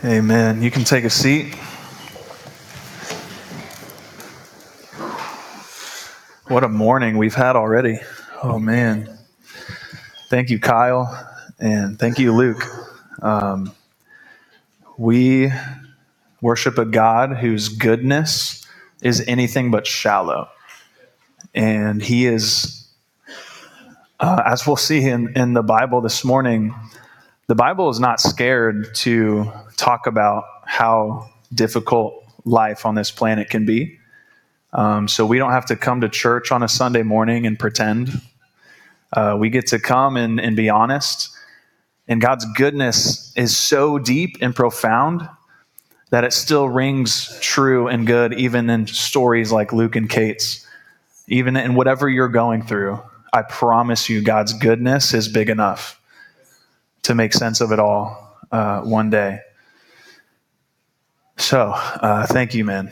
Amen. You can take a seat. What a morning we've had already. Oh, man. Thank you, Kyle, and thank you, Luke. We worship a God whose goodness is anything but shallow. And he is, as we'll see in the Bible this morning, the Bible is not scared to talk about how difficult life on this planet can be. So we don't have to come to church on a Sunday morning and pretend. We get to come and be honest. And God's goodness is so deep and profound that it still rings true and good, even in stories like Luke and Kate's. Even in whatever you're going through, I promise you God's goodness is big enough to make sense of it all one day. So thank you, man.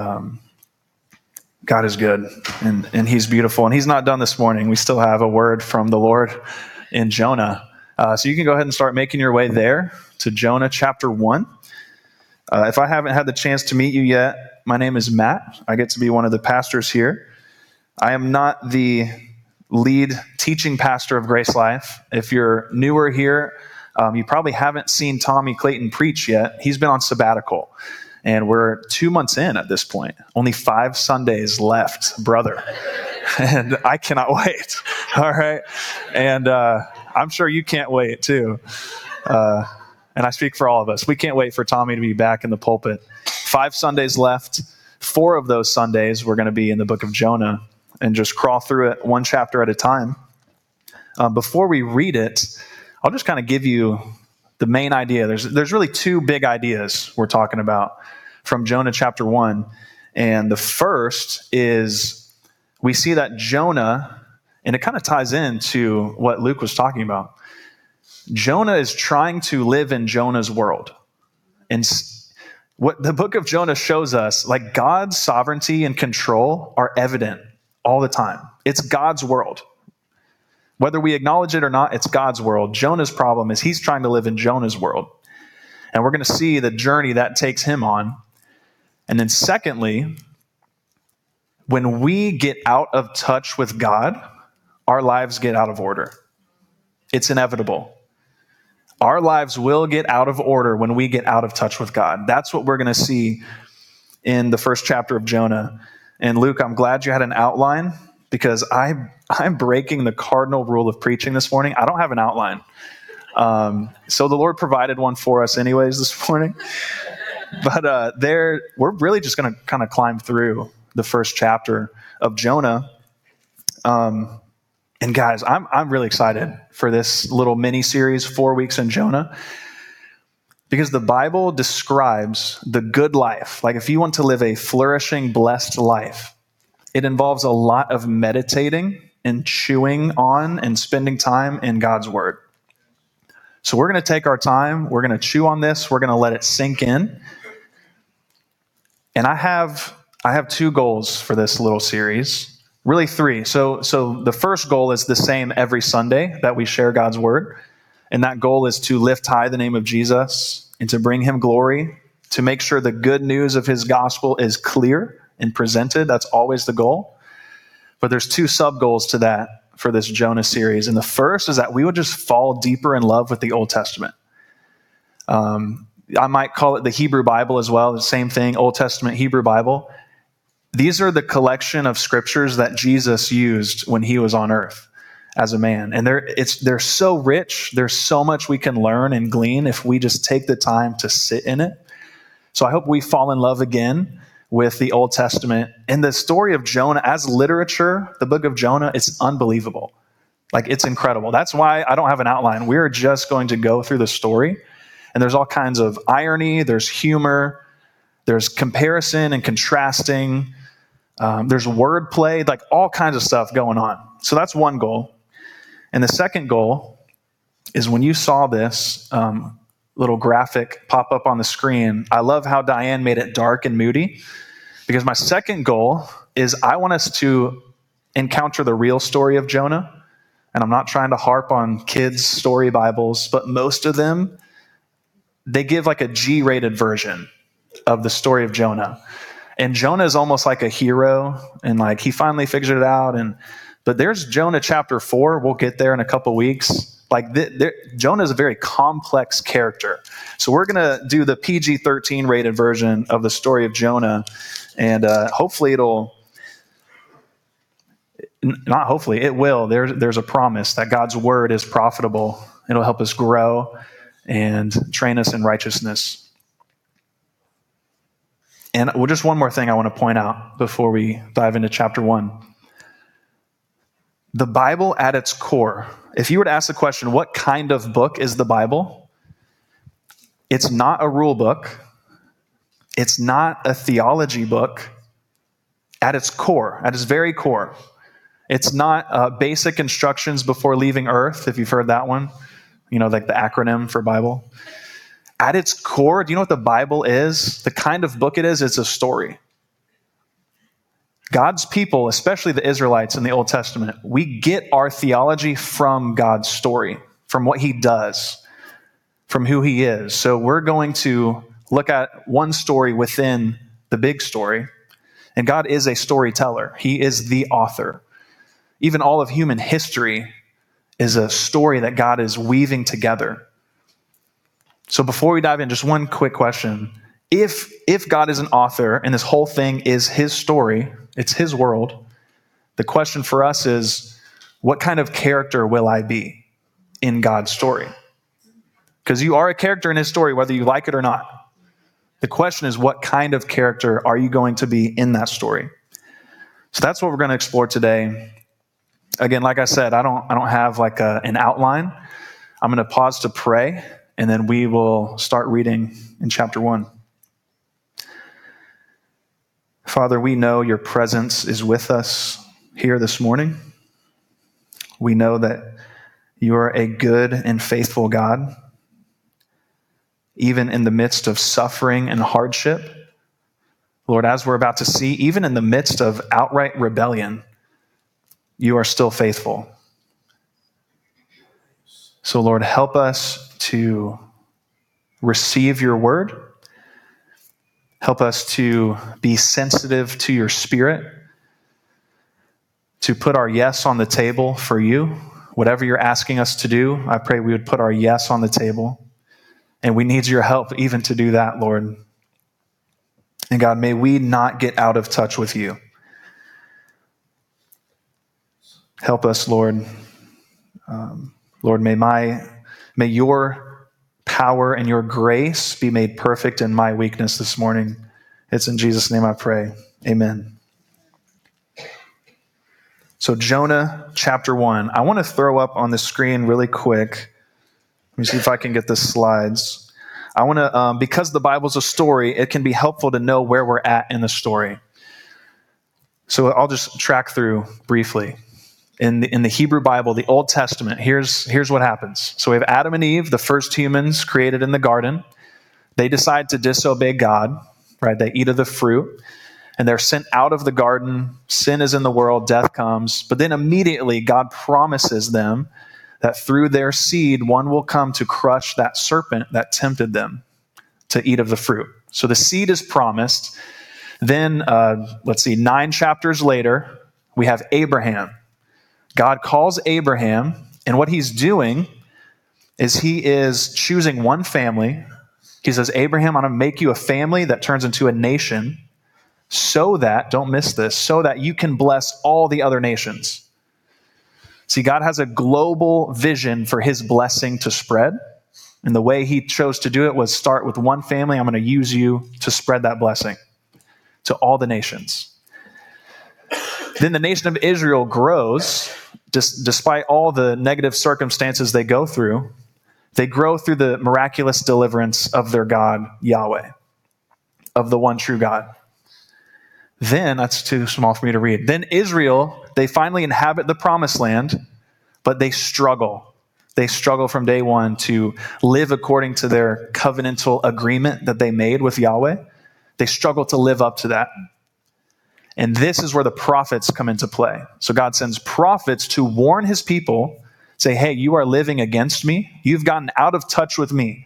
God is good, and he's beautiful. And he's not done this morning. We still have a word from the Lord in Jonah. So you can go ahead and start making your way there to Jonah chapter 1. If I haven't had the chance to meet you yet, my name is Matt. I get to be one of the pastors here. I am not the lead teaching pastor of Grace Life. If you're newer here, you probably haven't seen Tommy Clayton preach yet. He's been on sabbatical. And we're 2 months in at this point. Only 5 Sundays left, brother. And I cannot wait. All right. And I'm sure you can't wait too. And I speak for all of us. We can't wait for Tommy to be back in the pulpit. 5 Sundays left. 4 of those Sundays we're going to be in the book of Jonah and just crawl through it one chapter at a time. Before we read it, I'll just kind of give you the main idea. There's really 2 big ideas we're talking about from Jonah chapter 1. And the first is we see that Jonah, and it kind of ties into what Luke was talking about. Jonah is trying to live in Jonah's world. And what the book of Jonah shows us, like God's sovereignty and control are evident all the time. It's God's world. Whether we acknowledge it or not, it's God's world. Jonah's problem is he's trying to live in Jonah's world. And we're going to see the journey that takes him on. And then secondly, when we get out of touch with God, our lives get out of order. It's inevitable. Our lives will get out of order when we get out of touch with God. That's what we're going to see in the first chapter of Jonah. And Luke, I'm glad you had an outline because I'm breaking the cardinal rule of preaching this morning. I don't have an outline. So the Lord provided one for us anyways this morning. But we're really just going to kind of climb through the first chapter of Jonah. And guys, I'm really excited for this little mini-series, 4 weeks in Jonah, because the Bible describes the good life. Like if you want to live a flourishing, blessed life, it involves a lot of meditating and chewing on and spending time in God's word. So we're going to take our time. We're going to chew on this. We're going to let it sink in. And I have 2 goals for this little series, really 3. So the first goal is the same every Sunday that we share God's word. And that goal is to lift high the name of Jesus and to bring him glory, to make sure the good news of his gospel is clear and presented. That's always the goal. But there's 2 sub-goals to that for this Jonah series. And the first is that we would just fall deeper in love with the Old Testament. I might call it the Hebrew Bible as well, the same thing, Old Testament, Hebrew Bible. These are the collection of scriptures that Jesus used when he was on earth as a man. And they're so rich. There's so much we can learn and glean if we just take the time to sit in it. So I hope we fall in love again with the Old Testament. And the story of Jonah as literature, the book of Jonah, it's unbelievable. Like it's incredible. That's why I don't have an outline. We're just going to go through the story. And there's all kinds of irony, there's humor, there's comparison and contrasting, there's wordplay, like all kinds of stuff going on. So that's one goal. And the second goal is when you saw this little graphic pop up on the screen, I love how Diane made it dark and moody, because my second goal is I want us to encounter the real story of Jonah. And I'm not trying to harp on kids' story Bibles, but most of them, they give like a G-rated version of the story of Jonah. And Jonah is almost like a hero, and like he finally figured it out. But there's Jonah chapter 4. We'll get there in a couple weeks. Like Jonah is a very complex character. So we're going to do the PG-13 rated version of the story of Jonah. And hopefully it will. There's a promise that God's word is profitable. It'll help us grow and train us in righteousness. And just one more thing I want to point out before we dive into chapter 1. The Bible at its core, if you were to ask the question, what kind of book is the Bible? It's not a rule book. It's not a theology book. At its core, at its very core, it's not basic instructions before leaving earth, if you've heard that one, like the acronym for Bible. At its core, do you know what the Bible is? The kind of book it is, it's a story. God's people, especially the Israelites in the Old Testament, we get our theology from God's story, from what he does, from who he is. So we're going to look at one story within the big story. And God is a storyteller. He is the author. Even all of human history is a story that God is weaving together. So before we dive in, just one quick question. If God is an author and this whole thing is his story, it's his world, the question for us is, what kind of character will I be in God's story? Because you are a character in his story, whether you like it or not. The question is, what kind of character are you going to be in that story? So that's what we're going to explore today. Again, like I said, I don't have like an outline. I'm going to pause to pray, and then we will start reading in chapter 1. Father, we know your presence is with us here this morning. We know that you are a good and faithful God. Even in the midst of suffering and hardship, Lord, as we're about to see, even in the midst of outright rebellion, you are still faithful. So, Lord, help us to receive your word. Help us to be sensitive to your spirit, to put our yes on the table for you. Whatever you're asking us to do, I pray we would put our yes on the table. And we need your help even to do that, Lord. And God, may we not get out of touch with you. Help us, Lord. Lord, may your power and your grace be made perfect in my weakness this morning. It's in Jesus' name I pray. Amen. So Jonah chapter 1. I want to throw up on the screen really quick. Let me see if I can get the slides. I want to, because the Bible's a story, it can be helpful to know where we're at in the story. So I'll just track through briefly. In the Hebrew Bible, the Old Testament, here's what happens. So we have Adam and Eve, the first humans created in the garden. They decide to disobey God, right? They eat of the fruit, and they're sent out of the garden. Sin is in the world, death comes. But then immediately God promises them that through their seed, one will come to crush that serpent that tempted them to eat of the fruit. So the seed is promised. Then, 9 chapters later, we have Abraham. God calls Abraham, and what he's doing is he is choosing one family. He says, Abraham, I'm going to make you a family that turns into a nation so that, don't miss this, so that you can bless all the other nations. See, God has a global vision for his blessing to spread. And the way he chose to do it was start with one family. I'm going to use you to spread that blessing to all the nations. Then the nation of Israel grows, despite all the negative circumstances they go through. They grow through the miraculous deliverance of their God, Yahweh, of the one true God. Then, that's too small for me to read. Then Israel, they finally inhabit the promised land, but they struggle. They struggle from day one to live according to their covenantal agreement that they made with Yahweh. They struggle to live up to that. And this is where the prophets come into play. So God sends prophets to warn his people, say, hey, you are living against me. You've gotten out of touch with me.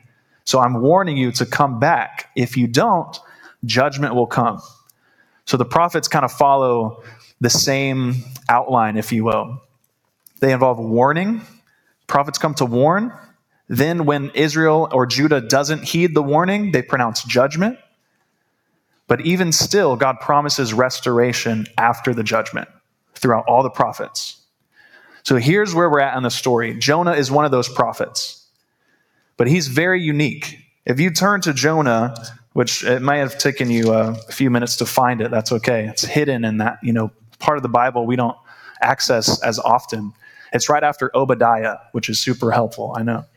So I'm warning you to come back. If you don't, judgment will come. So the prophets kind of follow the same outline, if you will. They involve warning. Prophets come to warn. Then when Israel or Judah doesn't heed the warning, they pronounce judgment. But even still, God promises restoration after the judgment throughout all the prophets. So here's where we're at in the story. Jonah is one of those prophets, but he's very unique. If you turn to Jonah, which it might have taken you a few minutes to find it, that's okay. It's hidden in that, part of the Bible we don't access as often. It's right after Obadiah, which is super helpful, I know.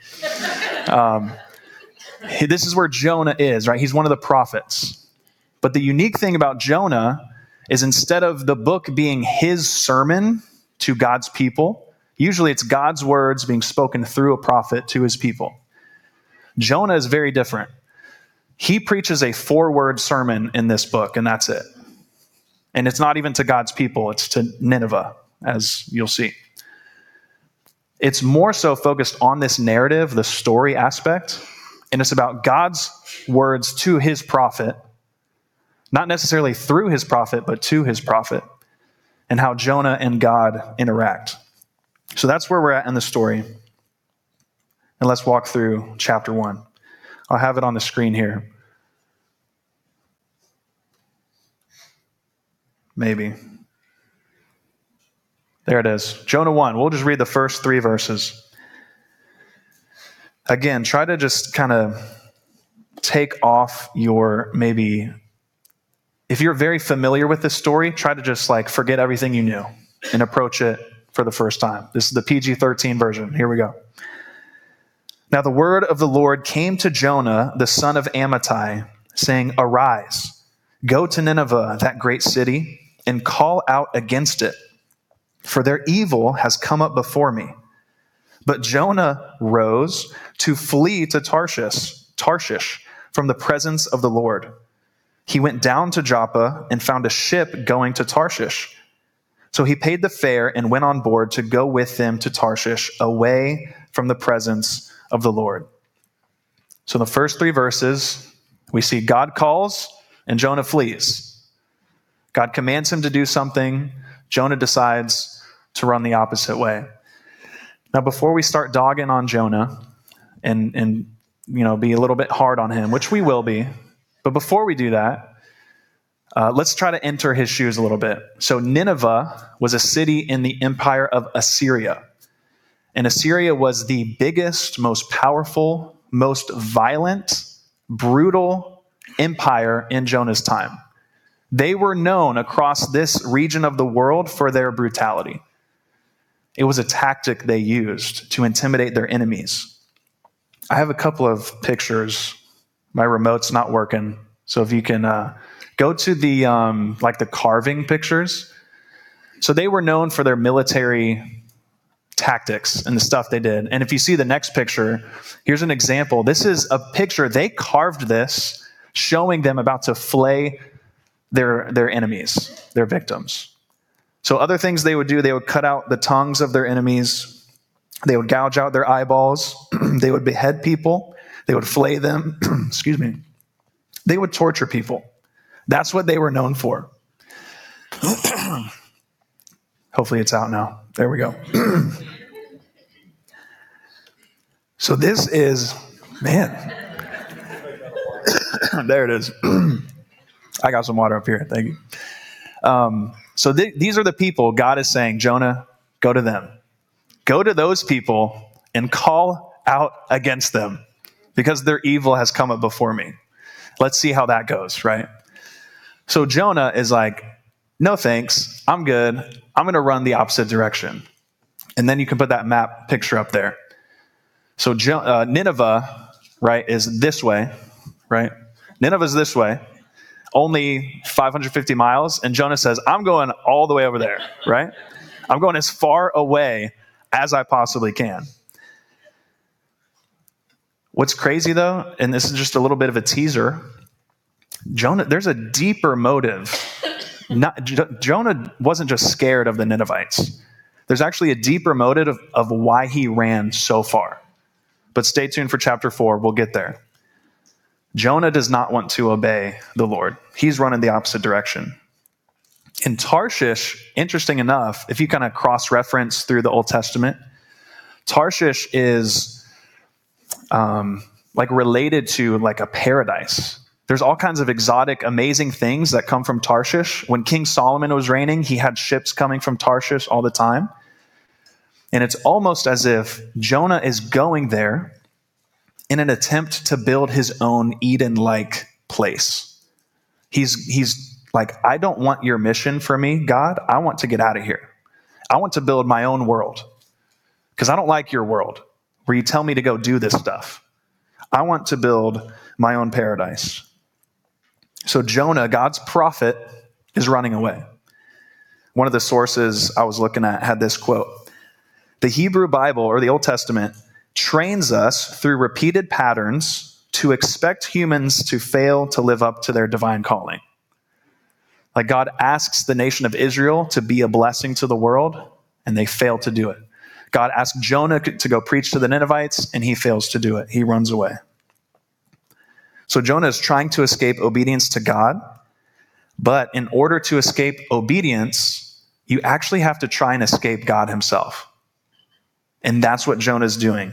This is where Jonah is, right? He's one of the prophets. But the unique thing about Jonah is instead of the book being his sermon to God's people, usually it's God's words being spoken through a prophet to his people. Jonah is very different. He preaches a 4-word sermon in this book, and that's it. And it's not even to God's people, it's to Nineveh, as you'll see. It's more so focused on this narrative, the story aspect, and it's about God's words to his prophet, not necessarily through his prophet, but to his prophet, and how Jonah and God interact. So that's where we're at in the story. And let's walk through chapter 1. I'll have it on the screen here. Maybe. There it is. Jonah 1. We'll just read the first 3 verses. Again, try to just kind of take off your maybe... If you're very familiar with this story, try to just forget everything you knew and approach it for the first time. This is the PG-13 version. Here we go. Now the word of the Lord came to Jonah, the son of Amittai, saying, "Arise, go to Nineveh, that great city, and call out against it, for their evil has come up before me." But Jonah rose to flee to Tarshish from the presence of the Lord. He went down to Joppa and found a ship going to Tarshish. So he paid the fare and went on board to go with them to Tarshish, away from the presence of the Lord. So in the first 3 verses, we see God calls and Jonah flees. God commands him to do something. Jonah decides to run the opposite way. Now, before we start dogging on Jonah and be a little bit hard on him, which we will be, but before we do that, let's try to enter his shoes a little bit. So Nineveh was a city in the empire of Assyria. And Assyria was the biggest, most powerful, most violent, brutal empire in Jonah's time. They were known across this region of the world for their brutality. It was a tactic they used to intimidate their enemies. I have a couple of pictures. My remote's not working, so if you can go to the the carving pictures. So they were known for their military tactics and the stuff they did. And if you see the next picture, here's an example. This is a picture. They carved this, showing them about to flay their enemies, their victims. So other things they would do, they would cut out the tongues of their enemies. They would gouge out their eyeballs. They would behead people. They would flay them. Excuse me. They would torture people. That's what they were known for. Hopefully it's out now. There we go. So this is, man. There it is. I got some water up here. Thank you. So these are the people God is saying, Jonah, go to them. Go to those people and call out against them because their evil has come up before me. Let's see how that goes, right? So Jonah is like, no thanks, I'm good. I'm going to run the opposite direction. And then you can put that map picture up there. So Nineveh, right, is this way, right? Nineveh is this way, only 550 miles. And Jonah says, I'm going all the way over there, right? I'm going as far away as I possibly can. What's crazy though, and this is just a little bit of a teaser, Jonah, there's a deeper motive. Jonah wasn't just scared of the Ninevites. There's actually a deeper motive of why he ran so far. But stay tuned for chapter 4. We'll get there. Jonah does not want to obey the Lord. He's running the opposite direction. In Tarshish, interesting enough, if you kind of cross-reference through the Old Testament, Tarshish is like related to like a paradise. There's all kinds of exotic, amazing things that come from Tarshish. When King Solomon was reigning, he had ships coming from Tarshish all the time. And it's almost as if Jonah is going there in an attempt to build his own Eden-like place. He's like, I don't want your mission for me, God. I want to get out of here. I want to build my own world because I don't like your world where you tell me to go do this stuff. I want to build my own paradise. So Jonah, God's prophet, is running away. One of the sources I was looking at had this quote: "The Hebrew Bible, or the Old Testament, trains us through repeated patterns to expect humans to fail to live up to their divine calling." Like, God asks the nation of Israel to be a blessing to the world, and they fail to do it. God asked Jonah to go preach to the Ninevites, and he fails to do it. He runs away. So Jonah is trying to escape obedience to God, but in order to escape obedience, you actually have to try and escape God himself. And that's what Jonah is doing.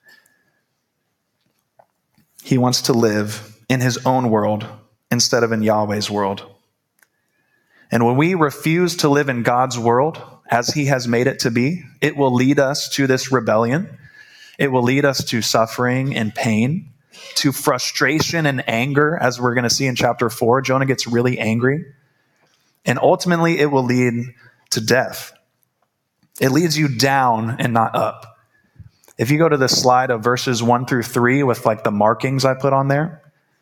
He wants to live in his own world instead of in Yahweh's world. And when we refuse to live in God's world as he has made it to be, it will lead us to this rebellion. It will lead us to suffering and pain, to frustration and anger, as we're going to see in chapter 4. Jonah gets really angry. And ultimately, it will lead to death. It leads you down and not up. If you go to the slide of verses 1 through 3 with like the markings I put on there.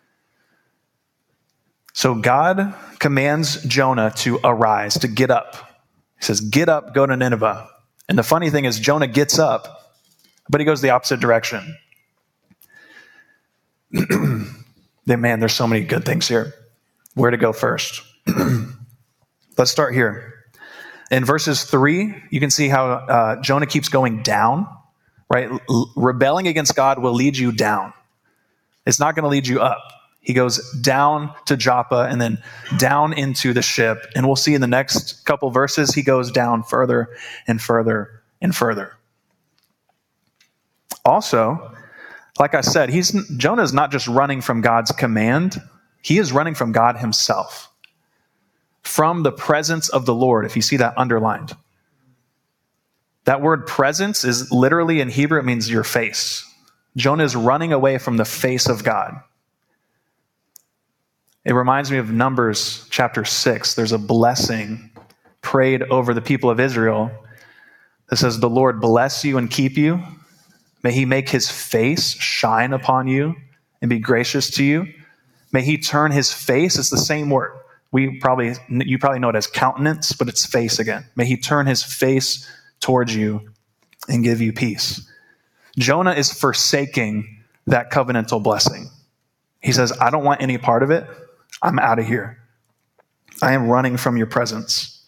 So God commands Jonah to arise, to get up. He says, get up, go to Nineveh. And the funny thing is Jonah gets up, but he goes the opposite direction. Man, there's so many good things here. Where to go first? Let's start here. In verses 3, you can see how Jonah keeps going down, right? Rebelling against God will lead you down. It's not going to lead you up. He goes down to Joppa and then down into the ship. And we'll see in the next couple verses, he goes down further and further and further. Also, like I said, Jonah is not just running from God's command. He is running from God himself. From the presence of the Lord, if you see that underlined. That word presence is literally in Hebrew, it means your face. Jonah is running away from the face of God. It reminds me of Numbers chapter 6. There's a blessing prayed over the people of Israel that says, "The Lord bless you and keep you. May he make his face shine upon you and be gracious to you. May he turn his face," it's the same word. You probably know it as countenance, but it's face again. "May he turn his face towards you and give you peace." Jonah is forsaking that covenantal blessing. He says, I don't want any part of it. I'm out of here. I am running from your presence.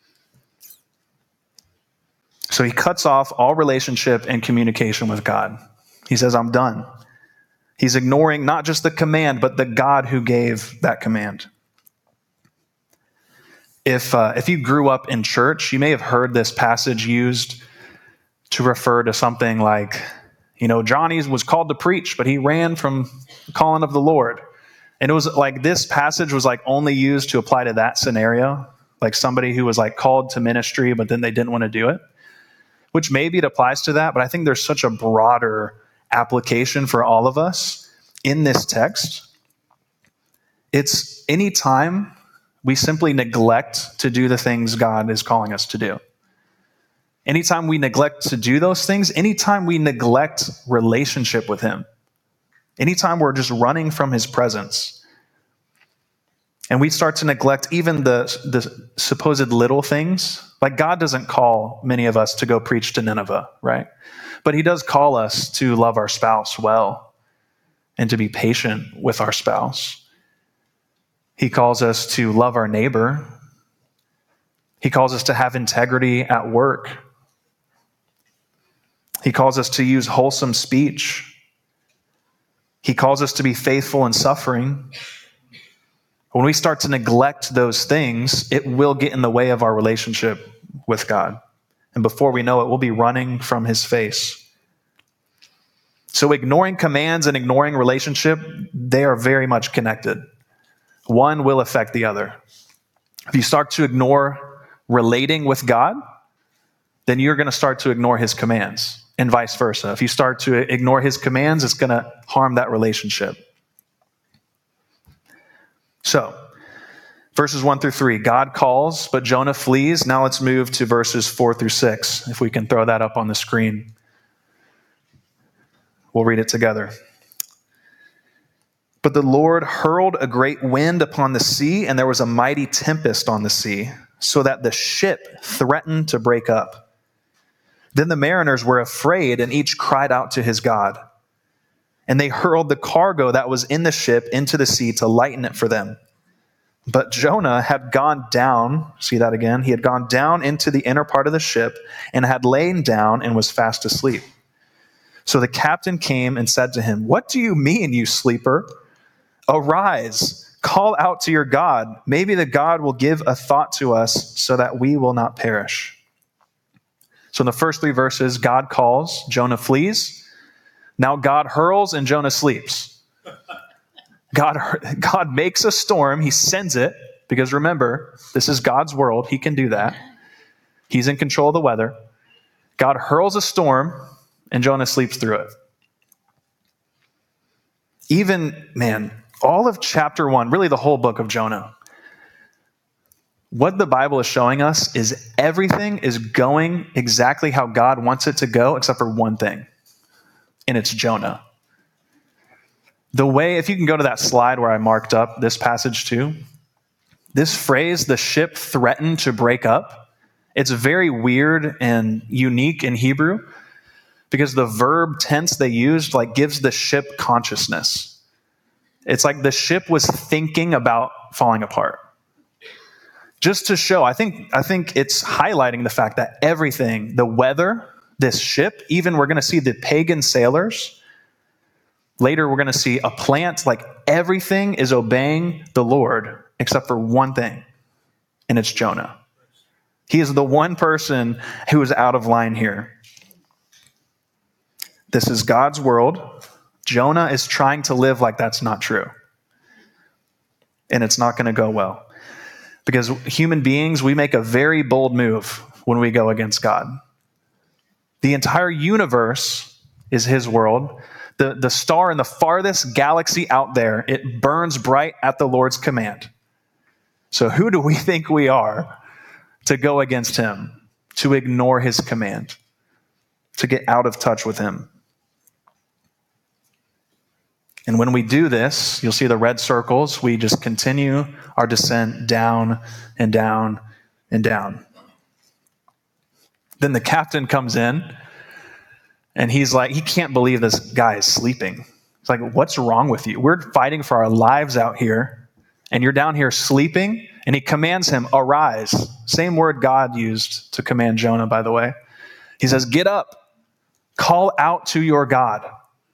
So he cuts off all relationship and communication with God. He says, I'm done. He's ignoring not just the command, but the God who gave that command. If you grew up in church, you may have heard this passage used to refer to something like, Johnny was called to preach, but he ran from the calling of the Lord. And it was like this passage was like only used to apply to that scenario, like somebody who was like called to ministry, but then they didn't want to do it, which maybe it applies to that. But I think there's such a broader application for all of us in this text. It's any time we simply neglect to do the things God is calling us to do. Anytime we neglect to do those things, anytime we neglect relationship with him, anytime we're just running from his presence, and we start to neglect even the supposed little things, like God doesn't call many of us to go preach to Nineveh, right? But he does call us to love our spouse well and to be patient with our spouse. He calls us to love our neighbor. He calls us to have integrity at work. He calls us to use wholesome speech. He calls us to be faithful in suffering. When we start to neglect those things, it will get in the way of our relationship with God. And before we know it, we'll be running from his face. So ignoring commands and ignoring relationship, they are very much connected. One will affect the other. If you start to ignore relating with God, then you're going to start to ignore his commands, and vice versa. If you start to ignore his commands, it's going to harm that relationship. So, verses 1 through 3, God calls, but Jonah flees. Now let's move to verses 4 through 6, if we can throw that up on the screen. We'll read it together. But the Lord hurled a great wind upon the sea, and there was a mighty tempest on the sea, so that the ship threatened to break up. Then the mariners were afraid, and each cried out to his God. And they hurled the cargo that was in the ship into the sea to lighten it for them. But Jonah had gone down, see that again? He had gone down into the inner part of the ship and had lain down and was fast asleep. So the captain came and said to him, "What do you mean, you sleeper? Arise, call out to your God. Maybe the God will give a thought to us so that we will not perish." So in the first 3 verses, God calls, Jonah flees. Now God hurls and Jonah sleeps. God makes a storm. He sends it because remember, this is God's world. He can do that. He's in control of the weather. God hurls a storm and Jonah sleeps through it. All of chapter 1, really the whole book of Jonah, what the Bible is showing us is everything is going exactly how God wants it to go, except for one thing, and it's Jonah. The way, if you can go to that slide where I marked up this passage too, this phrase, the ship threatened to break up, it's very weird and unique in Hebrew because the verb tense they used gives the ship consciousness. It's like the ship was thinking about falling apart. Just to show, I think it's highlighting the fact that everything, the weather, this ship, even we're going to see the pagan sailors. Later, we're going to see a plant, everything is obeying the Lord except for one thing, and it's Jonah. He is the one person who is out of line here. This is God's world. Jonah is trying to live like that's not true. And it's not going to go well. Because human beings, we make a very bold move when we go against God. The entire universe is his world. The star in the farthest galaxy out there, it burns bright at the Lord's command. So who do we think we are to go against him, to ignore his command, to get out of touch with him? And when we do this, you'll see the red circles. We just continue our descent down and down and down. Then the captain comes in, and he's like, he can't believe this guy is sleeping. It's like, what's wrong with you? We're fighting for our lives out here, and you're down here sleeping? And he commands him, arise. Same word God used to command Jonah, by the way. He says, get up, call out to your God.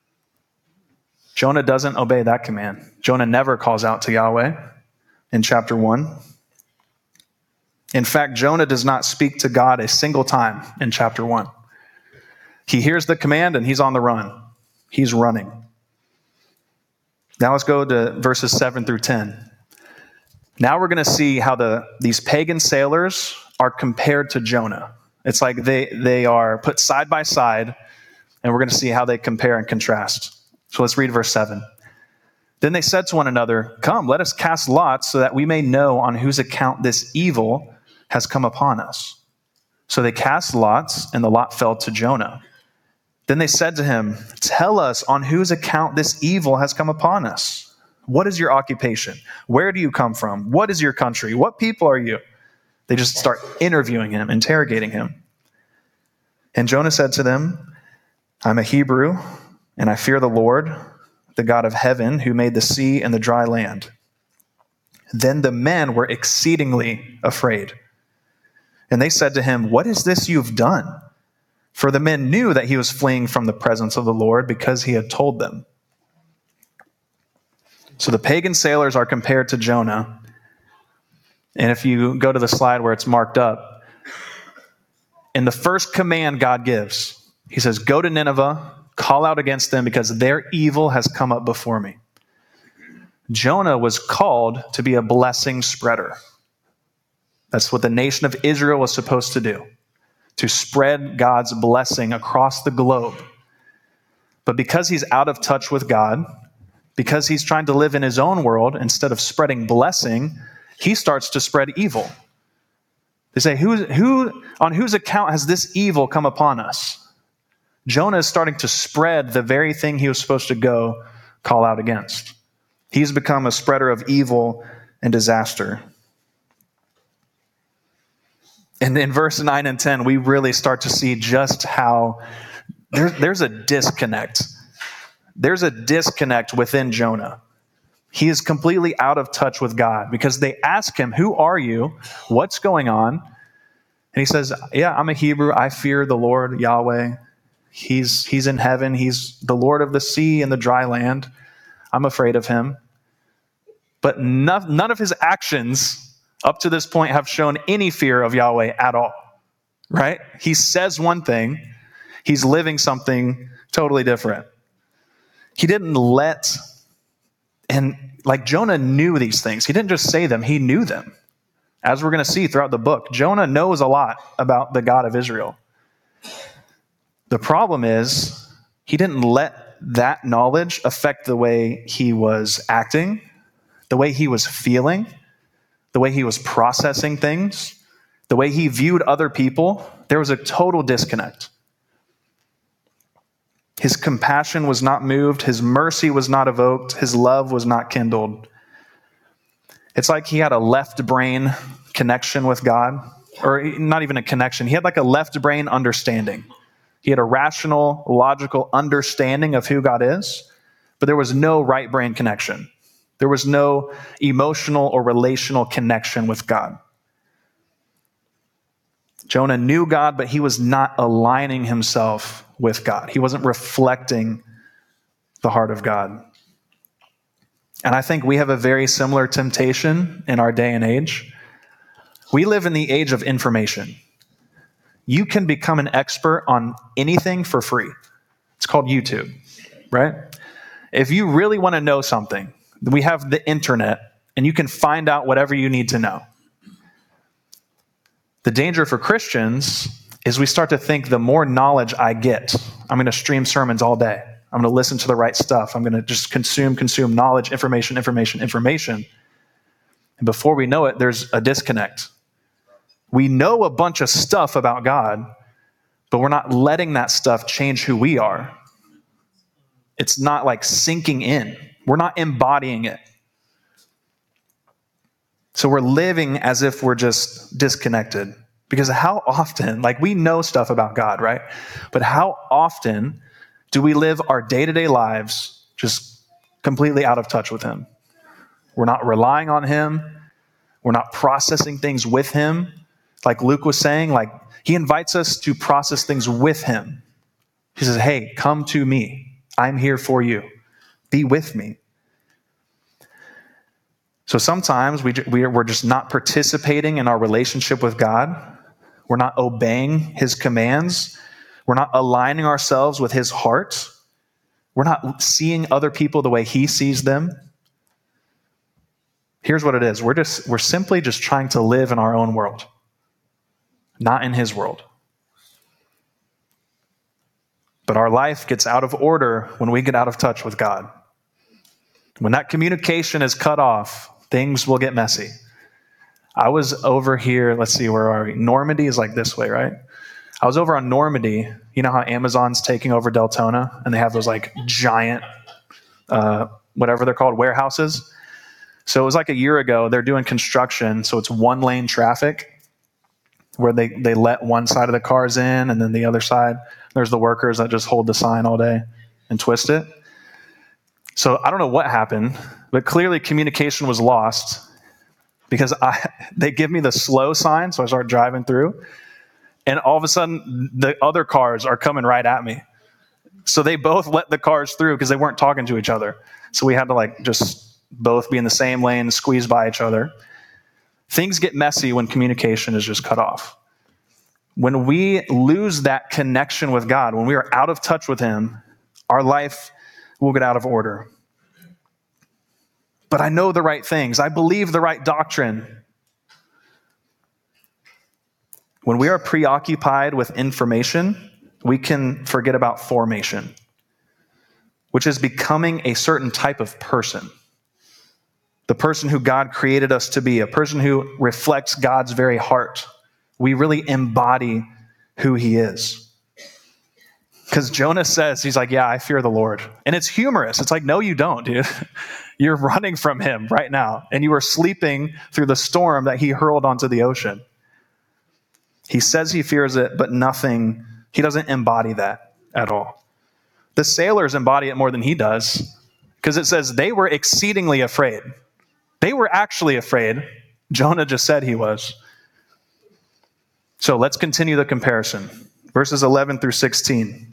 Jonah doesn't obey that command. Jonah never calls out to Yahweh in chapter 1. In fact, Jonah does not speak to God a single time in chapter 1. He hears the command and he's on the run. He's running. Now let's go to verses 7 through 10. Now we're going to see how these pagan sailors are compared to Jonah. It's like they are put side by side, and we're going to see how they compare and contrast. So let's read verse 7. Then they said to one another, come, let us cast lots so that we may know on whose account this evil has come upon us. So they cast lots, and the lot fell to Jonah. Then they said to him, tell us on whose account this evil has come upon us. What is your occupation? Where do you come from? What is your country? What people are you? They just start interviewing him, interrogating him. And Jonah said to them, I'm a Hebrew, and I fear the Lord, the God of heaven, who made the sea and the dry land. Then the men were exceedingly afraid. And they said to him, what is this you've done? For the men knew that he was fleeing from the presence of the Lord because he had told them. So the pagan sailors are compared to Jonah. And if you go to the slide where it's marked up, in the first command God gives, he says, go to Nineveh, call out against them because their evil has come up before me. Jonah was called to be a blessing spreader. That's what the nation of Israel was supposed to do, to spread God's blessing across the globe. But because he's out of touch with God, because he's trying to live in his own world, instead of spreading blessing, he starts to spread evil. They say, on whose account has this evil come upon us? Jonah is starting to spread the very thing he was supposed to go call out against. He's become a spreader of evil and disaster. And in verse 9 and 10, we really start to see just how there's a disconnect. There's a disconnect within Jonah. He is completely out of touch with God because they ask him, who are you? What's going on? And he says, yeah, I'm a Hebrew. I fear the Lord, Yahweh. He's in heaven. He's the Lord of the sea and the dry land. I'm afraid of him. But none of his actions up to this point have shown any fear of Yahweh at all, right? He says one thing. He's living something totally different. He didn't like Jonah knew these things. He didn't just say them, he knew them. As we're going to see throughout the book, Jonah knows a lot about the God of Israel. The problem is, he didn't let that knowledge affect the way he was acting, the way he was feeling, the way he was processing things, the way he viewed other people. There was a total disconnect. His compassion was not moved. His mercy was not evoked. His love was not kindled. It's like he had a left brain connection with God, or not even a connection. He had like a left brain understanding. He had a rational, logical understanding of who God is, but there was no right brain connection. There was no emotional or relational connection with God. Jonah knew God, but he was not aligning himself with God. He wasn't reflecting the heart of God. And I think we have a very similar temptation in our day and age. We live in the age of information. You can become an expert on anything for free. It's called YouTube, right? If you really want to know something, we have the internet, and you can find out whatever you need to know. The danger for Christians is we start to think the more knowledge I get, I'm going to stream sermons all day. I'm going to listen to the right stuff. I'm going to just consume knowledge, information. And before we know it, there's a disconnect. We know a bunch of stuff about God, but we're not letting that stuff change who we are. It's not like sinking in. We're not embodying it. So we're living as if we're just disconnected. Because how often, like we know stuff about God, right? But how often do we live our day-to-day lives just completely out of touch with him? We're not relying on him. We're not processing things with him. Like Luke was saying, like he invites us to process things with him. He says, hey, come to me. I'm here for you. Be with me. So sometimes we're just not participating in our relationship with God. We're not obeying his commands. We're not aligning ourselves with his heart. We're not seeing other people the way he sees them. Here's what it is. We're simply just trying to live in our own world, not in his world. But our life gets out of order when we get out of touch with God. When that communication is cut off, things will get messy. I was over here, let's see, where are we? Normandy is like this way, right? I was over on Normandy. You know how Amazon's taking over Deltona, and they have those like giant, whatever they're called, warehouses? So it was like a year ago, they're doing construction, so it's one-lane traffic, where they let one side of the cars in, and then the other side, there's the workers that just hold the sign all day and twist it. So I don't know what happened, but clearly communication was lost because they give me the slow sign, so I start driving through, and all of a sudden the other cars are coming right at me. So they both let the cars through because they weren't talking to each other. So we had to like just both be in the same lane, squeeze by each other. Things get messy when communication is just cut off. When we lose that connection with God, when we are out of touch with him, our life will get out of order. But I know the right things. I believe the right doctrine. When we are preoccupied with information, we can forget about formation, which is becoming a certain type of person. The person who God created us to be, a person who reflects God's very heart. We really embody who he is. Because Jonah says, he's like, yeah, I fear the Lord. And it's humorous. It's like, no, you don't, dude. You're running from him right now. And you were sleeping through the storm that he hurled onto the ocean. He says he fears it, but he doesn't embody that at all. The sailors embody it more than he does. Because it says they were exceedingly afraid. They were actually afraid. Jonah just said he was. So let's continue the comparison. Verses 11 through 16.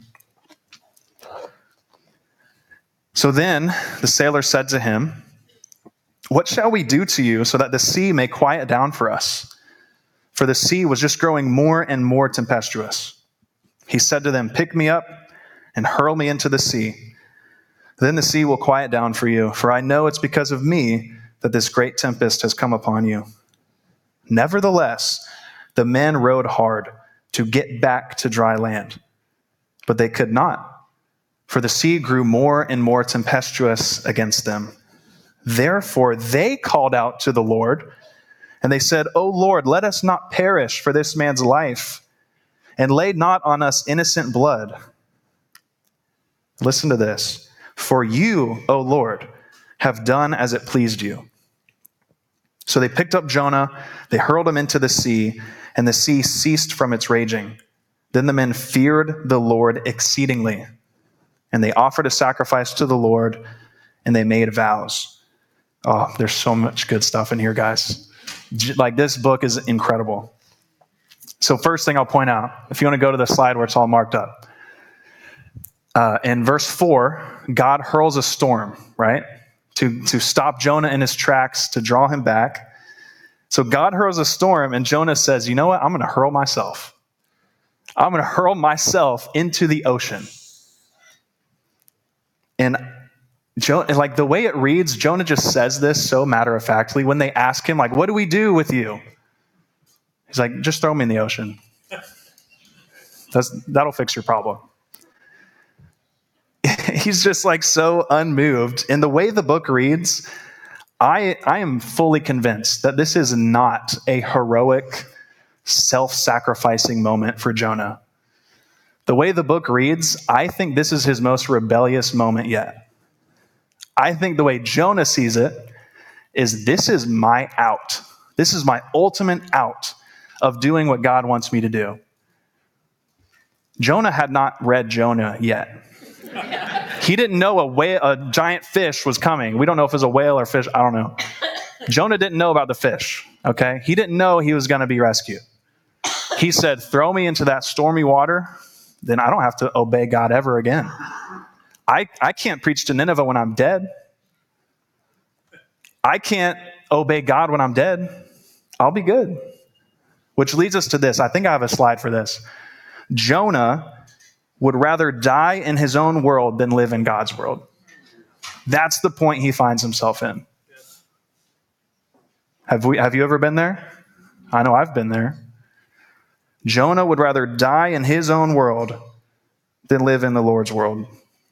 So then the sailor said to him, "What shall we do to you so that the sea may quiet down for us?" For the sea was just growing more and more tempestuous. He said to them, "Pick me up and hurl me into the sea. Then the sea will quiet down for you, for I know it's because of me that this great tempest has come upon you." Nevertheless, the men rowed hard to get back to dry land, but they could not, for the sea grew more and more tempestuous against them. Therefore, they called out to the Lord, and they said, "O Lord, let us not perish for this man's life, and lay not on us innocent blood." Listen to this. "For you, O Lord, have done as it pleased you." So they picked up Jonah, they hurled him into the sea, and the sea ceased from its raging. Then the men feared the Lord exceedingly, and they offered a sacrifice to the Lord, and they made vows. Oh, there's so much good stuff in here, guys. Like, this book is incredible. So first thing I'll point out, if you want to go to the slide where it's all marked up. In verse 4, God hurls a storm, right? To stop Jonah in his tracks, to draw him back. So God hurls a storm, and Jonah says, you know what? I'm going to hurl myself. I'm going to hurl myself into the ocean. And like the way it reads, Jonah just says this so matter-of-factly. When they ask him, like, what do we do with you? He's like, just throw me in the ocean. That'll fix your problem. He's just like so unmoved. And the way the book reads, I am fully convinced that this is not a heroic, self-sacrificing moment for Jonah. The way the book reads, I think this is his most rebellious moment yet. I think the way Jonah sees it is, this is my out. This is my ultimate out of doing what God wants me to do. Jonah had not read Jonah yet. He didn't know a giant fish was coming. We don't know if it was a whale or fish. I don't know. Jonah didn't know about the fish, okay? He didn't know he was going to be rescued. He said, throw me into that stormy water, then I don't have to obey God ever again. I can't preach to Nineveh when I'm dead. I can't obey God when I'm dead. I'll be good. Which leads us to this. I think I have a slide for this. Jonah would rather die in his own world than live in God's world. That's the point he finds himself in. Have you ever been there? I know I've been there. Jonah would rather die in his own world than live in the Lord's world.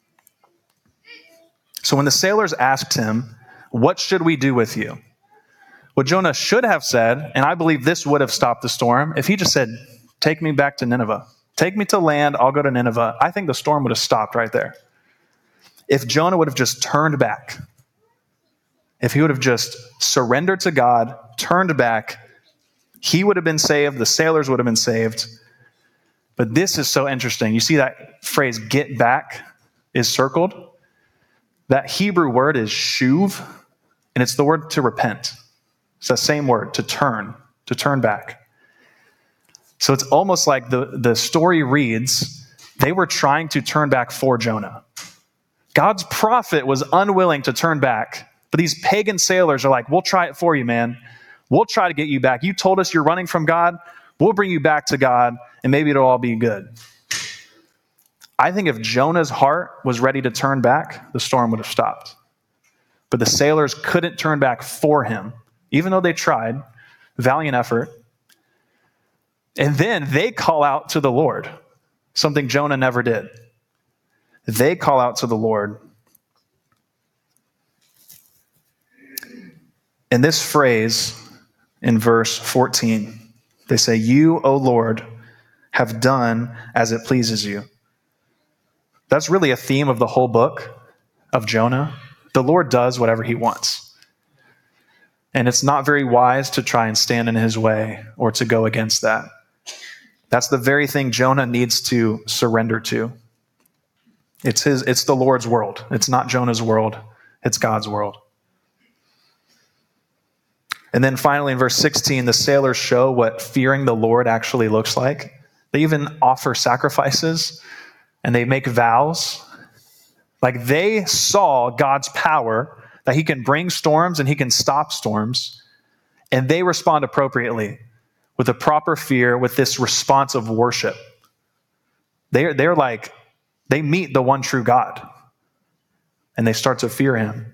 So when the sailors asked him, what should we do with you? What Jonah should have said, and I believe this would have stopped the storm, if he just said, take me back to Nineveh. Take me to land, I'll go to Nineveh. I think the storm would have stopped right there. If Jonah would have just turned back, if he would have just surrendered to God, turned back, he would have been saved, the sailors would have been saved. But this is so interesting. You see that phrase, get back, is circled? That Hebrew word is shuv, and it's the word to repent. It's the same word, to turn back. So it's almost like the story reads, they were trying to turn back for Jonah. God's prophet was unwilling to turn back But these pagan sailors are like, we'll try it for you, man. We'll try to get you back. You told us you're running from God. We'll bring you back to God, and maybe it'll all be good. I think if Jonah's heart was ready to turn back, the storm would have stopped. But the sailors couldn't turn back for him, even though they tried. Valiant effort. And then they call out to the Lord, something Jonah never did. They call out to the Lord. And this phrase in verse 14, they say, "You, O Lord, have done as it pleases you." That's really a theme of the whole book of Jonah. The Lord does whatever he wants. And it's not very wise to try and stand in his way or to go against that. That's the very thing Jonah needs to surrender to. It's the Lord's world. It's not Jonah's world. It's God's world. And then finally in verse 16, the sailors show what fearing the Lord actually looks like. They even offer sacrifices and they make vows. Like they saw God's power, that he can bring storms and he can stop storms. And they respond appropriately with a proper fear, with this response of worship. They're like, they meet the one true God and they start to fear him.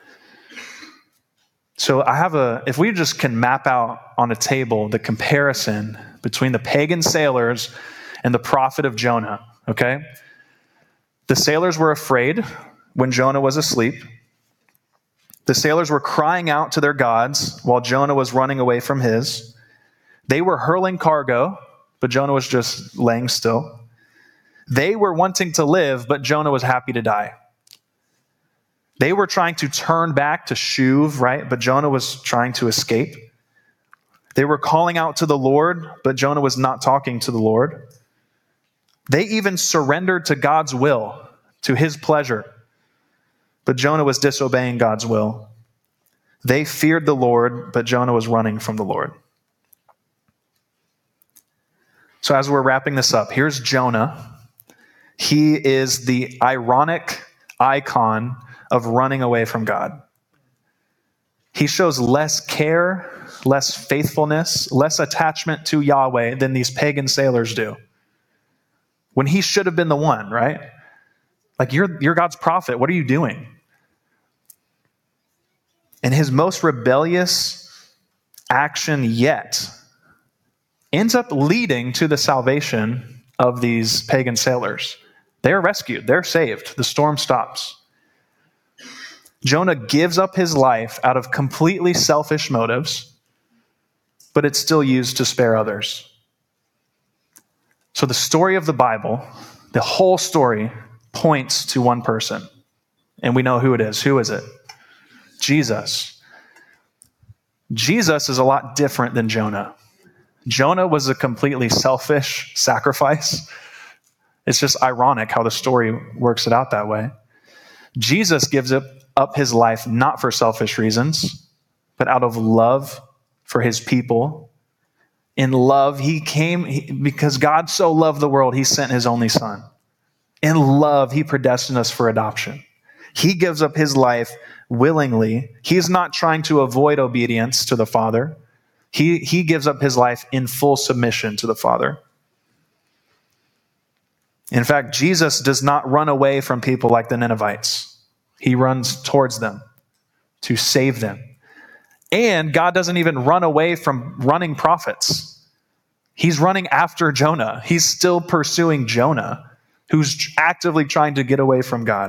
So if we just can map out on a table the comparison between the pagan sailors and the prophet of Jonah, okay? The sailors were afraid when Jonah was asleep. The sailors were crying out to their gods while Jonah was running away from his. They were hurling cargo, but Jonah was just laying still. They were wanting to live, but Jonah was happy to die. They were trying to turn back to Shuv, right? But Jonah was trying to escape. They were calling out to the Lord, but Jonah was not talking to the Lord. They even surrendered to God's will, to his pleasure. But Jonah was disobeying God's will. They feared the Lord, but Jonah was running from the Lord. So as we're wrapping this up, here's Jonah. He is the ironic icon of running away from God. He shows less care, less faithfulness, less attachment to Yahweh than these pagan sailors do. When he should have been the one, right? Like, you're God's prophet. What are you doing? And his most rebellious action yet ends up leading to the salvation of these pagan sailors. They are rescued. They're saved. The storm stops. Jonah gives up his life out of completely selfish motives, but it's still used to spare others. So the story of the Bible, the whole story, points to one person. And we know who it is. Who is it? Jesus. Jesus is a lot different than Jonah. Jonah was a completely selfish sacrifice. It's just ironic how the story works it out that way. Jesus gives up his life not for selfish reasons, but out of love for his people. In love, he came because God so loved the world, he sent his only son. In love, he predestined us for adoption. He gives up his life willingly. He's not trying to avoid obedience to the Father. He gives up his life in full submission to the Father. In fact, Jesus does not run away from people like the Ninevites. He runs towards them to save them. And God doesn't even run away from running prophets. He's running after Jonah. He's still pursuing Jonah, who's actively trying to get away from God.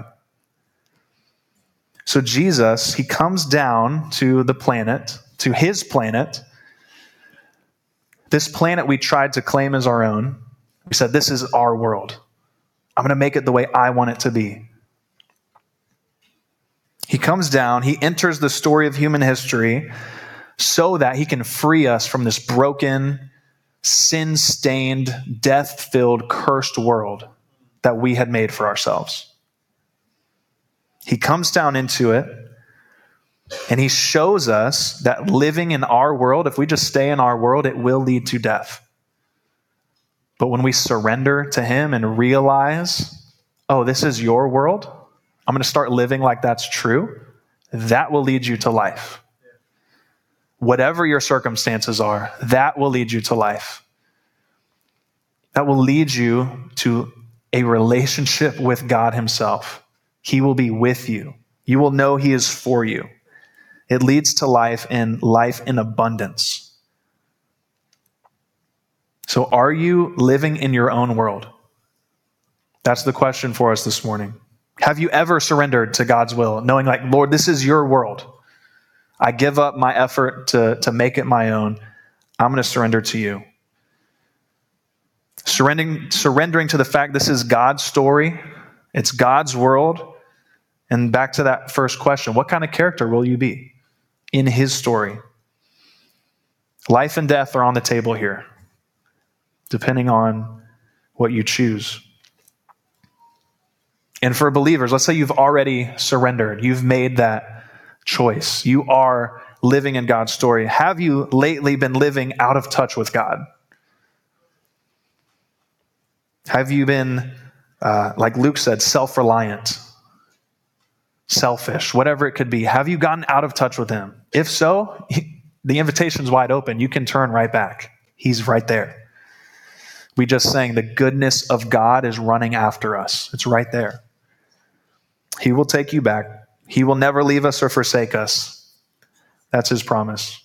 So Jesus, he comes down to the planet, to his planet. This planet we tried to claim as our own. We said, this is our world. I'm going to make it the way I want it to be. He comes down, he enters the story of human history so that he can free us from this broken, sin-stained, death-filled, cursed world that we had made for ourselves. He comes down into it, and he shows us that living in our world, if we just stay in our world, it will lead to death. But when we surrender to him and realize, oh, this is your world, I'm going to start living like that's true, that will lead you to life. Whatever your circumstances are, that will lead you to life. That will lead you to a relationship with God himself. He will be with you. You will know he is for you. It leads to life and life in abundance. So are you living in your own world? That's the question for us this morning. Have you ever surrendered to God's will, knowing like, Lord, this is your world. I give up my effort to make it my own. I'm going to surrender to you. Surrendering to the fact this is God's story. It's God's world. And back to that first question, what kind of character will you be in his story? Life and death are on the table here, depending on what you choose. And for believers, let's say you've already surrendered. You've made that choice. You are living in God's story. Have you lately been living out of touch with God? Have you been, like Luke said, self-reliant, selfish, whatever it could be? Have you gotten out of touch with him? If so, the invitation's wide open. You can turn right back. He's right there. We just sang the goodness of God is running after us. It's right there. He will take you back. He will never leave us or forsake us. That's his promise.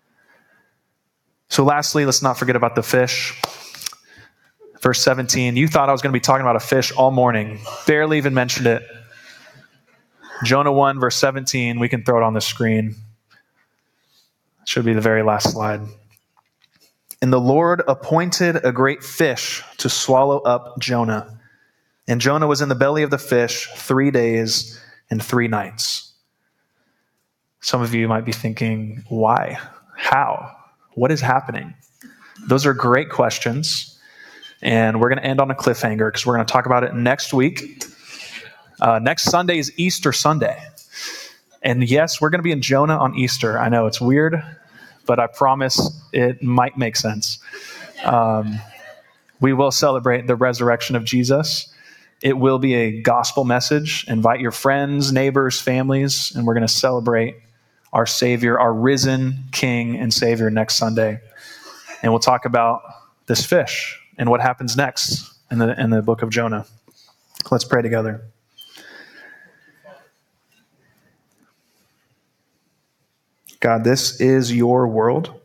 So lastly, let's not forget about the fish. Verse 17, you thought I was going to be talking about a fish all morning. Barely even mentioned it. Jonah 1, verse 17, we can throw it on the screen. It should be the very last slide. And the Lord appointed a great fish to swallow up Jonah. And Jonah was in the belly of the fish 3 days and 3 nights. Some of you might be thinking, why? How? What is happening? Those are great questions. And we're going to end on a cliffhanger because we're going to talk about it next week. Next Sunday is Easter Sunday. And yes, we're going to be in Jonah on Easter. I know it's weird, but I promise it might make sense. We will celebrate the resurrection of Jesus. It will be a gospel message. Invite your friends, neighbors, families, and we're going to celebrate our Savior, our risen King and Savior next Sunday. And we'll talk about this fish and what happens next in the book of Jonah. Let's pray together. God, this is your world,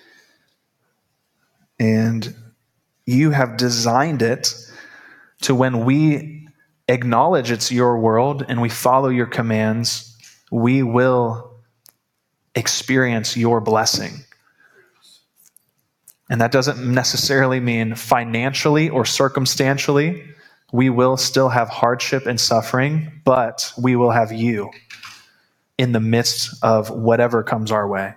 and you have designed it to when we acknowledge it's your world and we follow your commands, we will experience your blessing. And that doesn't necessarily mean financially or circumstantially. We will still have hardship and suffering, but we will have you in the midst of whatever comes our way.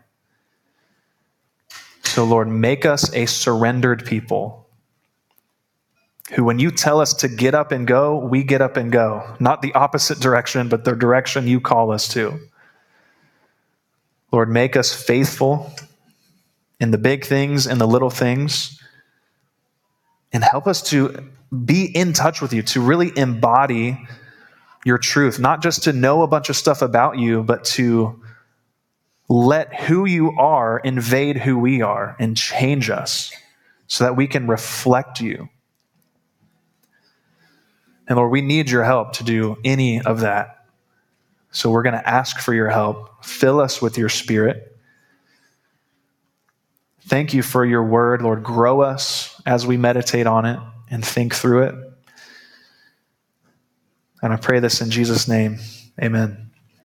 So Lord, make us a surrendered people who, when you tell us to get up and go, we get up and go. Not the opposite direction, but the direction you call us to. Lord, make us faithful in the big things and the little things, and help us to be in touch with you, to really embody your truth, not just to know a bunch of stuff about you, but to let who you are invade who we are and change us so that we can reflect you. And Lord, we need your help to do any of that. So we're going to ask for your help. Fill us with your Spirit. Thank you for your word, Lord. Grow us as we meditate on it and think through it. And I pray this in Jesus' name. Amen.